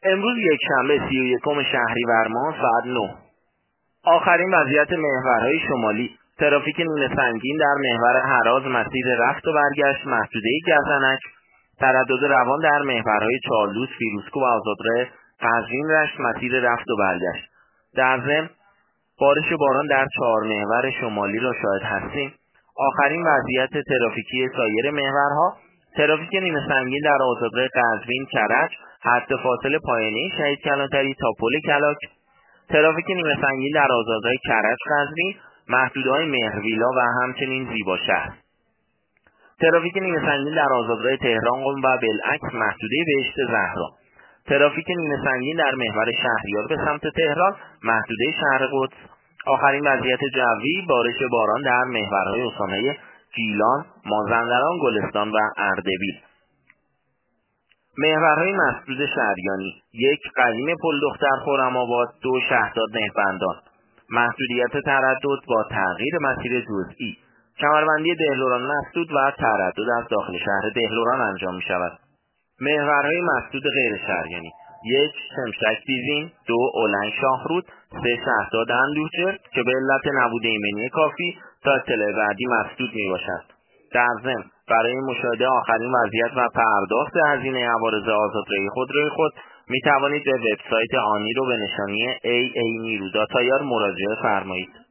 امروز یکشنبه 31 شهریور ماه ساعت 9. آخرین وضعیت محورهای شمالی. ترافیک نیمه سنگین در محور هراز مسیر رفت و برگشت محدوده گزنک. تردد روان در محورهای چالوس، فیروزکوه و آزادراه، قزوین، رشت مسیر رفت و برگشت. در ضمن بارش و باران در 4 محور شمالی را شاهد هستیم. آخرین وضعیت ترافیکی سایر محورها. ترافیک نیمه سنگین در آزادراه قزوین کرج، حد فاصله پایانه شهید کلانتری تا پل کلاک. ترافیک نیمه سنگین در آزادراه کرج قزوین، محدوده‌های مهرویلا و همچنین زیباشهر. ترافیک نیمه سنگین در آزادراه تهران قم و بالعکس محدوده بهشت زهرا. ترافیک نیمه سنگین در محور شهریار به سمت تهران، محدوده شهر قدس. آخرین وضعیت جوی. بارش باران در محورهای استان‌های گیلان، مازندران، گلستان و اردبیل. محورهای مسدود شهریانی: 1 قلیم پل دختر خرم‌آباد، 2 شهداد نهبندان. محدودیت تردد با تغییر مسیر جزئی. کمربندی دهلوران مسدود و تردد از داخل شهر دهلوران انجام می شود. محورهای مسدود غیر شهریانی: 1 شمشک دیزین، 2 اولنگ شاهرود، 3 شهداد اندوهچه که به علت نبود ایمنی کافی تا اطلاع بعدی مسدود می باشد. در ضمن برای مشاهده آخرین وضعیت و پرداخت هزینه عوارض آزادراه خودروی خود می توانید به وبسایت آنی رو به نشانی AA نیرو داتایار مراجعه فرمایید.